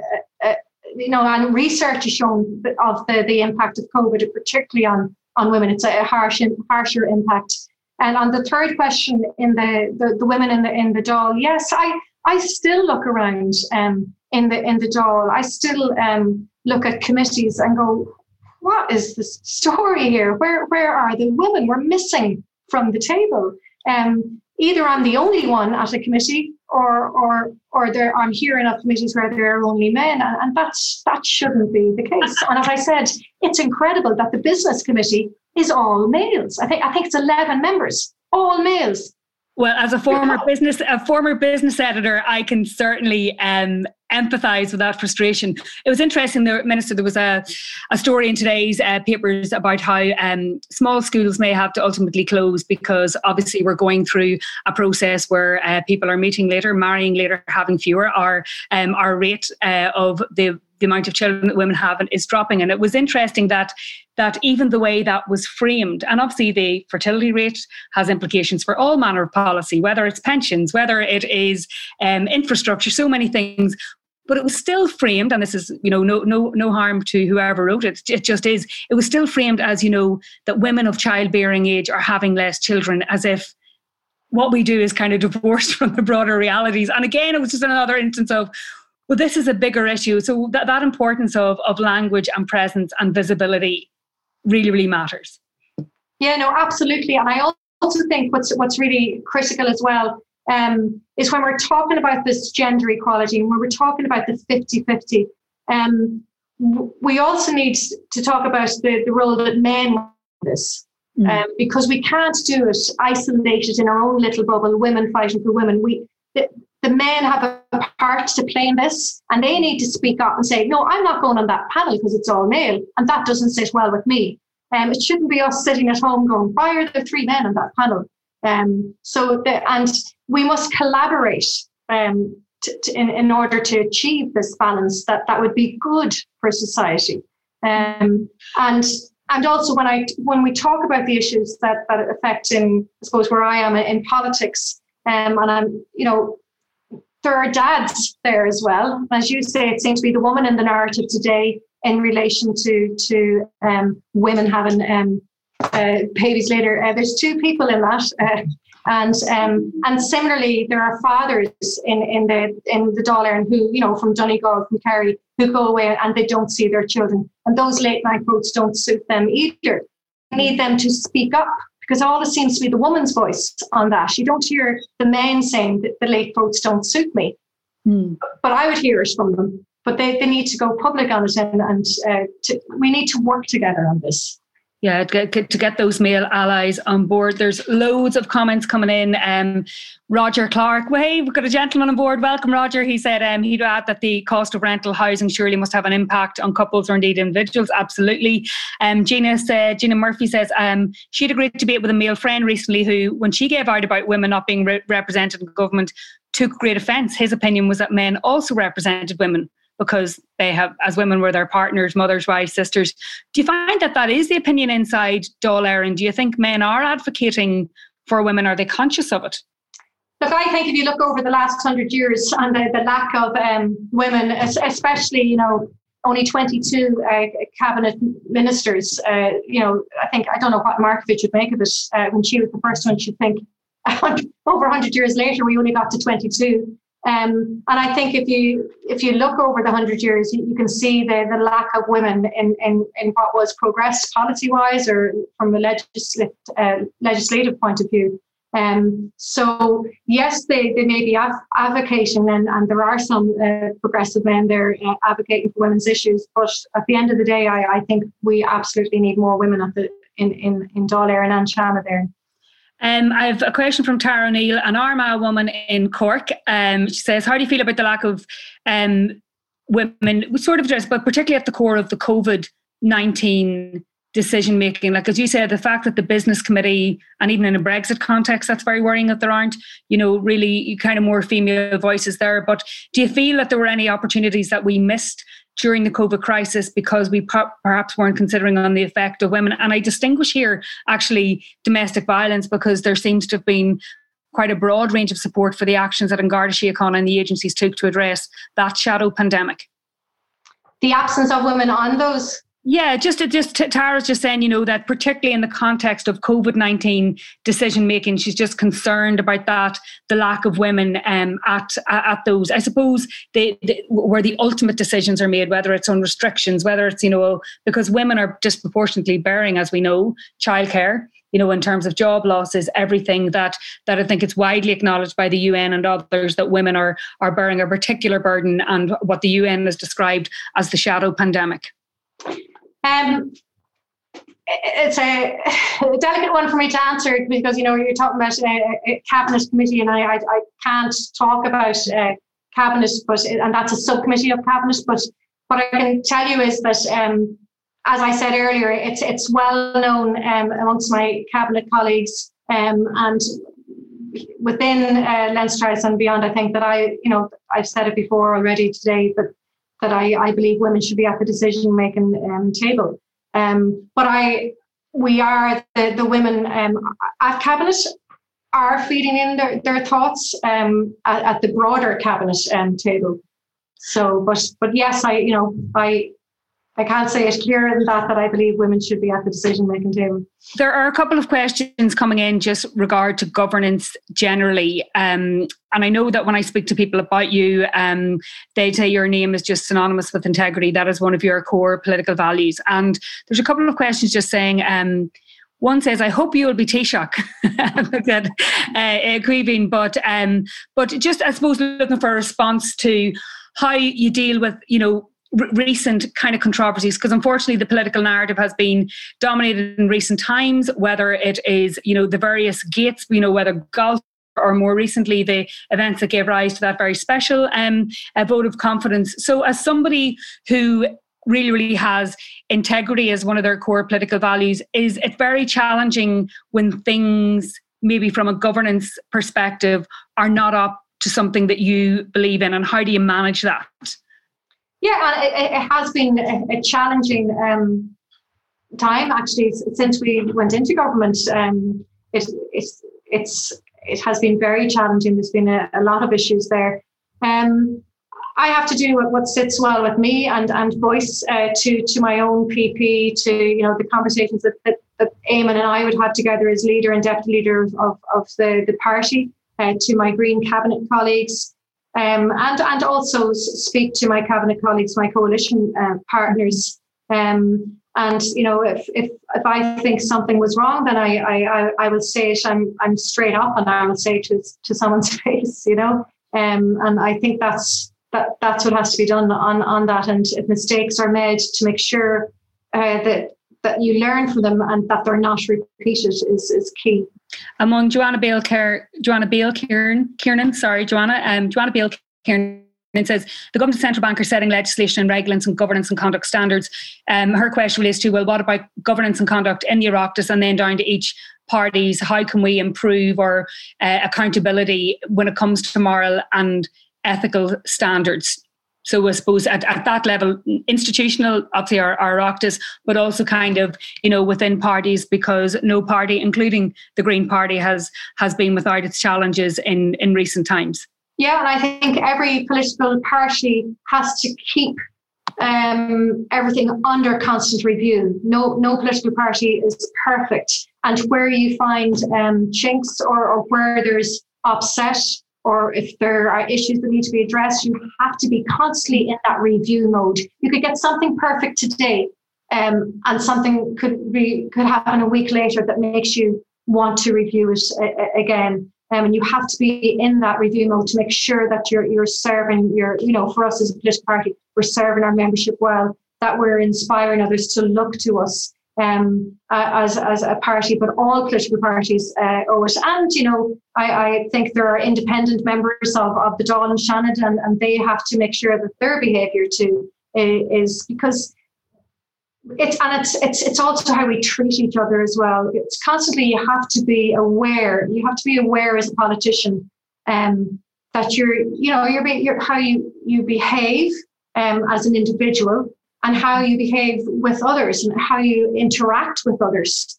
and research has shown of the impact of COVID, particularly on women. It's a harsher impact. And on the third question, in the women in the Dáil, yes, I still look around in the Dáil. I still look at committees and go, what is the story here? Where are the women? We're missing from the table. Either I'm the only one at a committee, or I'm hearing of committees where there are only men, and that shouldn't be the case. And as I said, it's incredible that the business committee is all males. I think it's 11 members, all males. Well, as a former business editor, I can certainly empathise with that frustration. It was interesting, Minister, there was a story in today's papers about how small schools may have to ultimately close, because obviously we're going through a process where people are meeting later, marrying later, having fewer. Our rate of the amount of children that women have is dropping. And it was interesting that even the way that was framed, and obviously the fertility rate has implications for all manner of policy, whether it's pensions, whether it is infrastructure, so many things, but it was still framed, and this is, no harm to whoever wrote it, it just is, it was still framed as, that women of childbearing age are having less children, as if what we do is kind of divorced from the broader realities. And again, it was just another instance of, well, this is a bigger issue. So that importance of language and presence and visibility really, really matters. Yeah, no, absolutely. And I also think what's really critical as well is when we're talking about this gender equality, and when we're talking about the 50-50, we also need to talk about the role that men play in this. Because we can't do it isolated in our own little bubble, women fighting for women. The men have a part to play in this, and they need to speak up and say, no, I'm not going on that panel because it's all male, and that doesn't sit well with me. It shouldn't be us sitting at home going, why are there 3 men on that panel? And we must collaborate in order to achieve this balance that would be good for society. And also when we talk about the issues that affect, I suppose, where I am in politics, and I'm, there are dads there as well. As you say, it seems to be the woman in the narrative today in relation to women having babies later. There's 2 people in that, and similarly, there are fathers in the Dáil who, from Donegal, from Kerry, who go away and they don't see their children, and those late night votes don't suit them either. We need them to speak up, because it always seems to be the woman's voice on that. You don't hear the men saying that the late votes don't suit me. But I would hear it from them. But they need to go public on it, and we need to work together on this. Yeah, to get those male allies on board. There's loads of comments coming in. Roger Clark, well, hey, we've got a gentleman on board. Welcome, Roger. He said he'd add that the cost of rental housing surely must have an impact on couples or indeed individuals. Absolutely. Gina Murphy says she'd agreed to debate with a male friend recently who, when she gave out about women not being represented in government, took great offence. His opinion was that men also represented women, because they have, as women, were their partners, mothers, wives, sisters. Do you find that is the opinion inside Dáil Éireann? Do you think men are advocating for women? Are they conscious of it? Look, I think if you look over the last 100 years and the lack of women, especially, only 22 cabinet ministers, I don't know what Markovic would make of it. When she was the first one, she'd think over 100 years later, we only got to 22. And I think if you look over the 100 years, you can see the lack of women in what was progressed policy-wise or from a legislative point of view. So yes, they may be advocating, and there are some progressive men there advocating for women's issues. But at the end of the day, I think we absolutely need more women in Dáil Éireann and Seanad Éireann. I have a question from Tara O'Neill, an Armagh woman in Cork. She says, how do you feel about the lack of women, sort of addressed, but particularly at the core of the COVID-19 decision making? Like, as you said, the fact that the business committee, and even in a Brexit context, that's very worrying that there aren't, really kind of more female voices there. But do you feel that there were any opportunities that we missed during the COVID crisis because we perhaps weren't considering on the effect of women? And I distinguish here actually domestic violence, because there seems to have been quite a broad range of support for the actions that An Garda Síochána and the agencies took to address that shadow pandemic. The absence of women on those? Yeah, Tara's just saying, that particularly in the context of COVID-19 decision making, she's just concerned about that, the lack of women at those, I suppose, where the ultimate decisions are made, whether it's on restrictions, whether it's, because women are disproportionately bearing, as we know, childcare, in terms of job losses, everything that I think it's widely acknowledged by the UN and others that women are bearing a particular burden, and what the UN has described as the shadow pandemic. It's a delicate one for me to answer, because you're talking about a cabinet committee, and I can't talk about cabinet, and that's a subcommittee of cabinet. But what I can tell you is that, as I said earlier, it's well known amongst my cabinet colleagues and within Leinster and beyond. I think that I've said it before already today, that I believe women should be at the decision-making table. But we are the women at cabinet are feeding in their thoughts at the broader cabinet table. So, but yes, I can't say it clearer than that I believe women should be at the decision-making table. There are a couple of questions coming in just regard to governance generally. And I know that when I speak to people about you, they say your name is just synonymous with integrity. That is one of your core political values. And there's a couple of questions just saying, one says, I hope you will be Taoiseach. Look at Caoimhín, but just, I suppose, looking for a response to how you deal with, recent kind of controversies, because unfortunately the political narrative has been dominated in recent times, whether it is, the various gates, whether golf, or more recently the events that gave rise to that very special vote of confidence. So as somebody who really, really has integrity as one of their core political values, is it very challenging when things, maybe from a governance perspective, are not up to something that you believe in, and how do you manage that? Yeah, it has been a challenging time actually since we went into government. It has been very challenging. There's been a lot of issues there. I have to do what sits well with me and voice to my own PP, to the conversations that Eamon and I would have together as leader and deputy leader of the party, to my Green cabinet colleagues. And also speak to my cabinet colleagues, my coalition partners. And if I think something was wrong, then I will say it. I'm straight up, and I will say it to someone's face. And I think that's what has to be done on that. And if mistakes are made, to make sure that you learn from them and that they're not repeated is key. Among Joanna Bale Kiernan says the government and central bank are setting legislation and regulations and governance and conduct standards. Her question relates to, well, what about governance and conduct in the Oireachtas, and then down to each parties? How can we improve our accountability when it comes to moral and ethical standards? So I suppose at that level, institutional, obviously our Oireachtas, but also kind of, within parties, because no party, including the Green Party, has been without its challenges in recent times. Yeah, and I think every political party has to keep everything under constant review. No political party is perfect. And where you find chinks or where there's upset, or if there are issues that need to be addressed, you have to be constantly in that review mode. You could get something perfect today, and something could happen a week later that makes you want to review it again. And you have to be in that review mode to make sure that you're serving for us as a political party, we're serving our membership well, that we're inspiring others to look to us as a party, but all political parties owe it. And, I think there are independent members of the Dáil and Seanad, and they have to make sure that their behaviour too is, because it's also how we treat each other as well. It's constantly, you have to be aware as a politician that you're how you behave as an individual, and how you behave with others and how you interact with others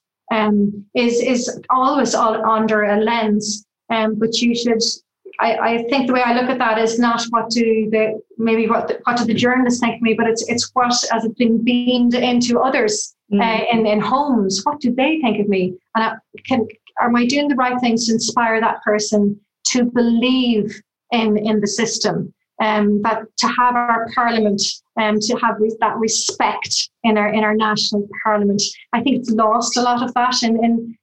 is always all under a lens. But you should, I think the way I look at that is not what do the journalists think of me, but it's what has it been beamed into others in homes. What do they think of me? And am I doing the right things to inspire that person to believe in the system? That to have our parliament, to have that respect in our national parliament. I think it's lost a lot of that in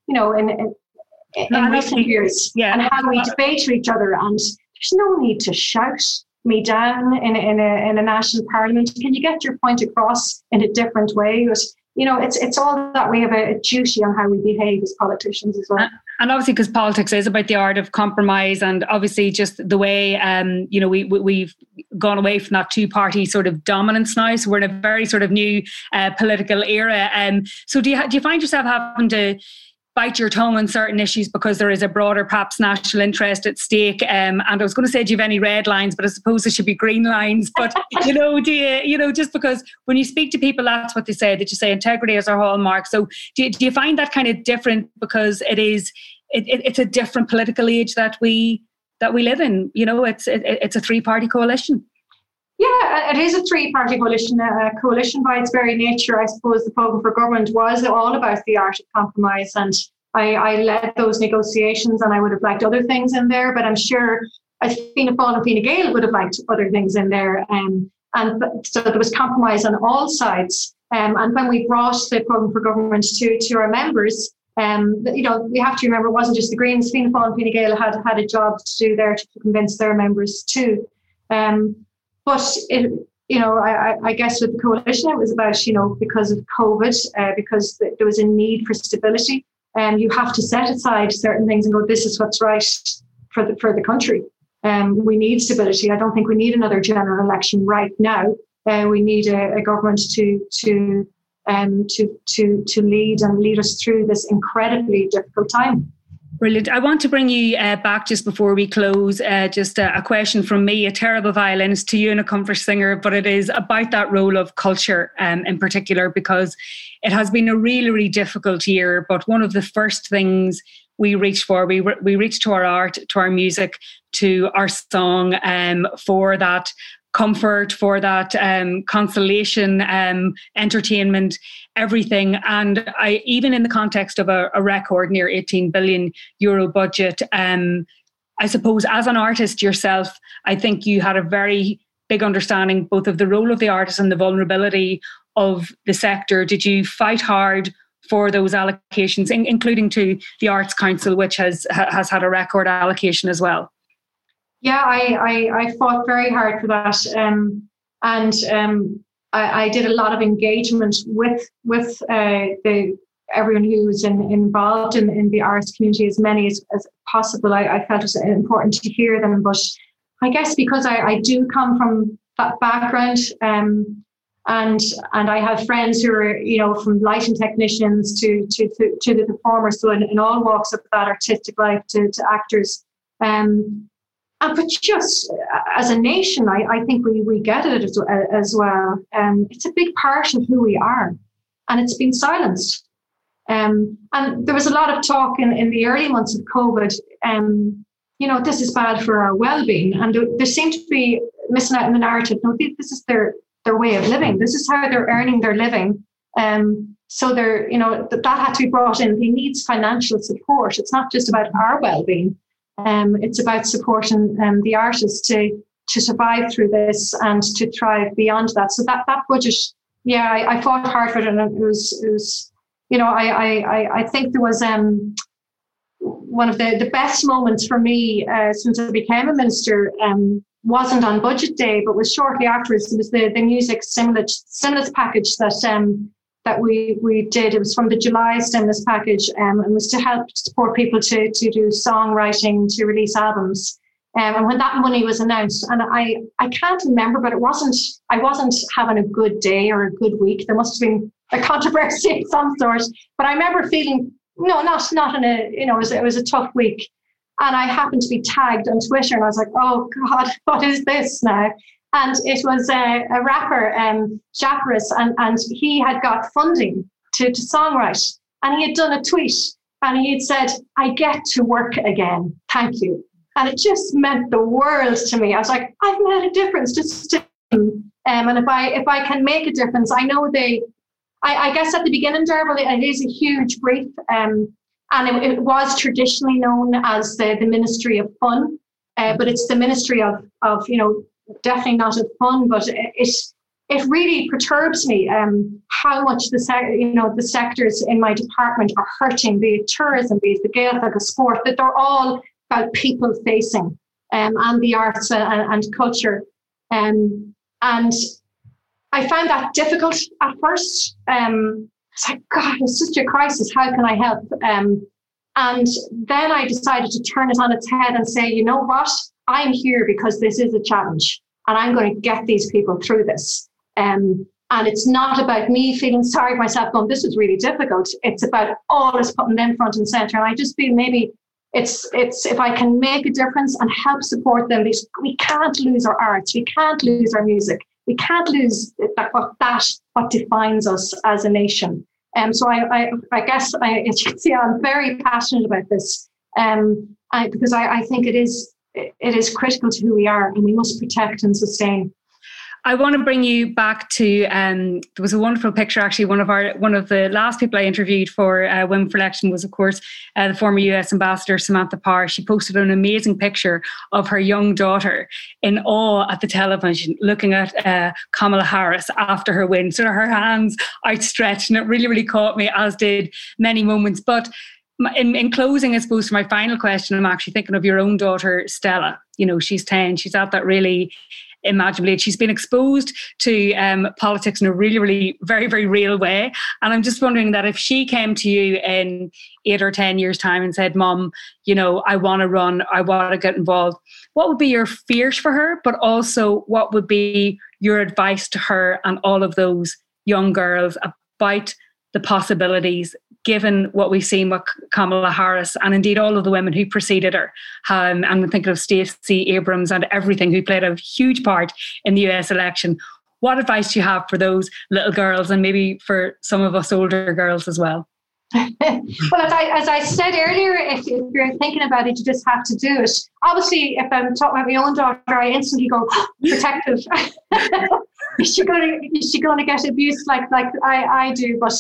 recent years. Yeah. And how we debate to each other, and there's no need to shout me down in a national parliament. Can you get your point across in a different way? It's all that we have a duty on how we behave as politicians as well. And obviously, because politics is about the art of compromise, and obviously just the way, we've gone away from that two-party sort of dominance now. So we're in a very sort of new political era. So do you find yourself having to bite your tongue on certain issues because there is a broader, perhaps, national interest at stake? And I was going to say, do you have any red lines? But I suppose there should be green lines. But, do you, just because when you speak to people, that's what they say, that you say integrity is our hallmark. So do you find that kind of different because it's a different political age that we live in? It's a three-party coalition. Yeah, it is a three-party coalition. A coalition by its very nature, I suppose the Programme for Government was all about the art of compromise. And I led those negotiations, and I would have liked other things in there, but I'm sure Fianna Fáil and Fine Gael would have liked other things in there. And so there was compromise on all sides. And when we brought the Programme for Government to our members, we have to remember it wasn't just the Greens. Fianna Fáil and Fine Gael had a job to do there to convince their members too. But I guess with the coalition, it was about, because of COVID, because there was a need for stability, you have to set aside certain things and go, this is what's right for the country. We need stability. I don't think we need another general election right now. We need a government to lead us through this incredibly difficult time. Brilliant. I want to bring you back just before we close, just a question from me, a terrible violinist, to you and a comfort singer, but it is about that role of culture in particular, because it has been a really, really difficult year. But one of the first things we reached for, we reached to our art, to our music, to our song, for that comfort, for that consolation, entertainment, everything. And I, even in the context of a record near €18 billion budget, I suppose as an artist yourself, I think you had a very big understanding both of the role of the artist and the vulnerability of the sector. Did you fight hard for those allocations, including to the Arts Council, which has had a record allocation as well? Yeah, I fought very hard for that, I did a lot of engagement with everyone who was involved in the arts community, as many as possible. I felt it was important to hear them, but I guess because I do come from that background, and I have friends who are, from lighting technicians to the performers, so in all walks of that artistic life, to actors. But just as a nation, I think we get it as well. It's a big part of who we are, and it's been silenced. And there was a lot of talk in the early months of COVID, this is bad for our well-being. And there seemed to be missing out in the narrative. No, this is their way of living. This is how they're earning their living. So that had to be brought in. They need financial support. It's not just about our well-being. It's about supporting the artists to survive through this and to thrive beyond that. So that budget, I fought hard for it, and it was I think there was one of the best moments for me since I became a minister. Wasn't on budget day, but was shortly afterwards. It was the music stimulus package that we did. It was from the July stimulus package, and was to help support people to do songwriting, to release albums. And when that money was announced, and I can't remember, but I wasn't having a good day or a good week. There must have been a controversy of some sort. But I remember feeling, not in a, it was a tough week. And I happened to be tagged on Twitter, and I was like, oh God, what is this now? And it was a rapper, Japaris, and he had got funding to songwrite. And he had done a tweet, and he had said, I get to work again. Thank you. And it just meant the world to me. I was like, I've made a difference just to him. And if I can make a difference, I know I guess at the beginning, Derval, it is a huge brief. And it was traditionally known as the Ministry of Fun, but it's the Ministry of definitely not of fun, but it really perturbs me how much the sectors in my department are hurting, be it tourism, be it the Gaelic, the sport, that they're all about people facing and the arts and culture. And I found that difficult at first. It's like, God, it's such a crisis. How can I help? And then I decided to turn it on its head and say, you know what? I'm here because this is a challenge, and I'm going to get these people through this. And it's not about me feeling sorry for myself going, this was really difficult. It's about always putting them front and center. And I just feel maybe it's if I can make a difference and help support them, we can't lose our arts. We can't lose our music. We can't lose what defines us as a nation. So I guess, as you can see, I'm very passionate about this, because I think it is critical to who we are, and we must protect and sustain. I want to bring you back to, there was a wonderful picture, actually. One of the last people I interviewed for Women for Election was, of course, the former US Ambassador Samantha Power. She posted an amazing picture of her young daughter in awe at the television, looking at Kamala Harris after her win, sort of her hands outstretched, and it really, really caught me, as did many moments. But in closing, I suppose, for my final question, I'm actually thinking of your own daughter, Stella. She's 10. She's at that really imaginably. She's been exposed to politics in a really, really very, very real way. And I'm just wondering that if she came to you in 8 or 10 years' time and said, Mom, I want to run, I want to get involved, what would be your fears for her? But also, what would be your advice to her and all of those young girls about the possibilities, given what we've seen with Kamala Harris and indeed all of the women who preceded her? I'm thinking of Stacey Abrams and everything, who played a huge part in the US election. What advice do you have for those little girls, and maybe for some of us older girls as well? Well, as I said earlier, if you're thinking about it, you just have to do it. Obviously, if I'm talking about my own daughter, I instantly go, protective. Is she going to get abused like I do? But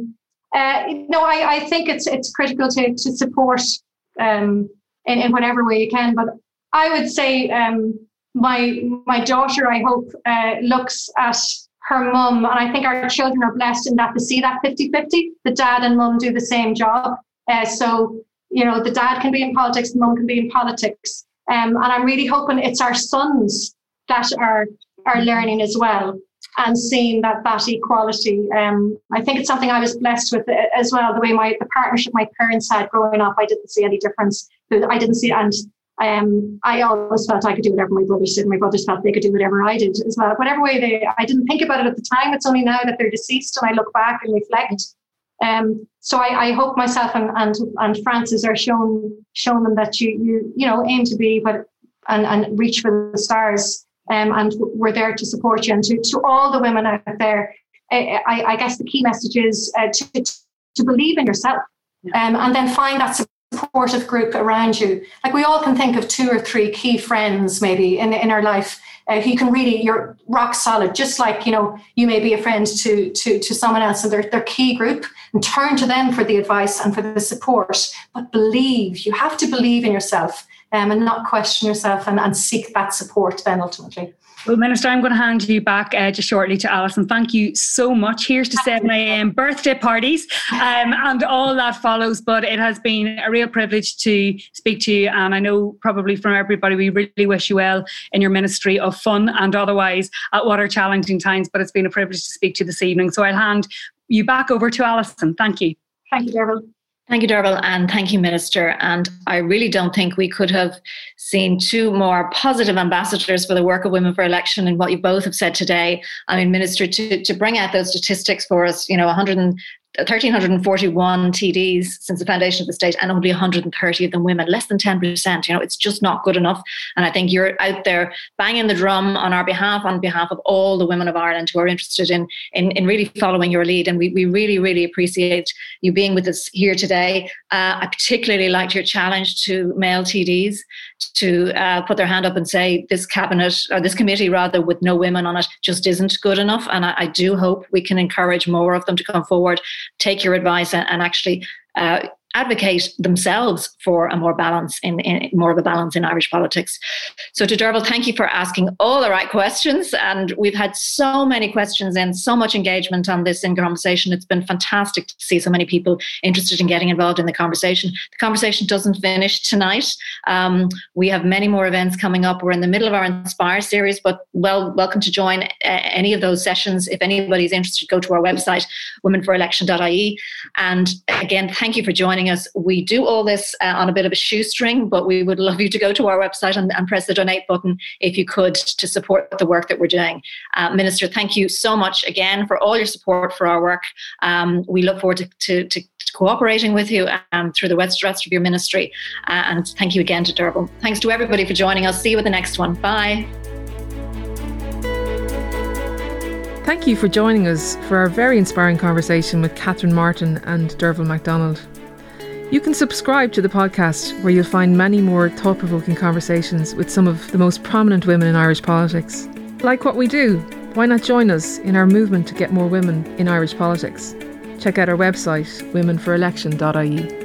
I think it's critical to support in whatever way you can. But I would say my daughter, I hope, looks at her mum, and I think our children are blessed in that to see that 50-50. The dad and mum do the same job. So the dad can be in politics, the mum can be in politics. And I'm really hoping it's our sons that are learning as well and seeing that equality. I think it's something I was blessed with as well, the way the partnership my parents had growing up. I didn't see any difference. I didn't see, and I always felt I could do whatever my brothers did. My brothers felt they could do whatever I did as well. Whatever way I didn't think about it at the time. It's only now that they're deceased and I look back and reflect. So I hope myself and Frances are shown them that you aim to be, but and reach for the stars. And we're there to support you. And to all the women out there, I guess the key message is to believe in yourself, and then find that supportive group around you. Like, we all can think of 2 or 3 key friends maybe in our life who can really, you're rock solid, just like, you may be a friend to someone else, and their key group, and turn to them for the advice and for the support. But you have to believe in yourself, and not question yourself, and seek that support then ultimately. Well, Minister, I'm going to hand you back just shortly to Alison. Thank you so much. Here's to 7 a.m. birthday parties and all that follows. But it has been a real privilege to speak to you. And I know probably from everybody, we really wish you well in your ministry of fun and otherwise at what are challenging times. But it's been a privilege to speak to you this evening. So I'll hand you back over to Alison. Thank you. Thank you, Derval. Thank you, Derval, and thank you, Minister. And I really don't think we could have seen 2 more positive ambassadors for the work of Women for Election in what you both have said today. I mean, Minister, to bring out those statistics for us, 1,341 TDs since the foundation of the state, and only 130 of them women, less than 10%. It's just not good enough. And I think you're out there banging the drum on our behalf, on behalf of all the women of Ireland who are interested in really following your lead. And we really, really appreciate you being with us here today. I particularly liked your challenge to male TDs to put their hand up and say this committee with no women on it just isn't good enough. And I do hope we can encourage more of them to come forward, take your advice, and actually advocate themselves for a more of a balance in Irish politics. So to Derval, thank you for asking all the right questions. And we've had so many questions and so much engagement on this in conversation. It's been fantastic to see so many people interested in getting involved in the conversation. The conversation doesn't finish tonight. We have many more events coming up. We're in the middle of our Inspire series, but welcome to join any of those sessions. If anybody's interested, go to our website, womenforelection.ie. And again, thank you for joining us. We do all this on a bit of a shoestring, but we would love you to go to our website and press the donate button if you could, to support the work that we're doing. Minister, thank you so much again for all your support for our work. We look forward to cooperating with you through the rest of your ministry. And thank you again to Derval. Thanks to everybody for joining us. See you at the next one. Bye. Thank you for joining us for our very inspiring conversation with Catherine Martin and Derval MacDonald. You can subscribe to the podcast, where you'll find many more thought-provoking conversations with some of the most prominent women in Irish politics. Like what we do, why not join us in our movement to get more women in Irish politics? Check out our website, womenforelection.ie.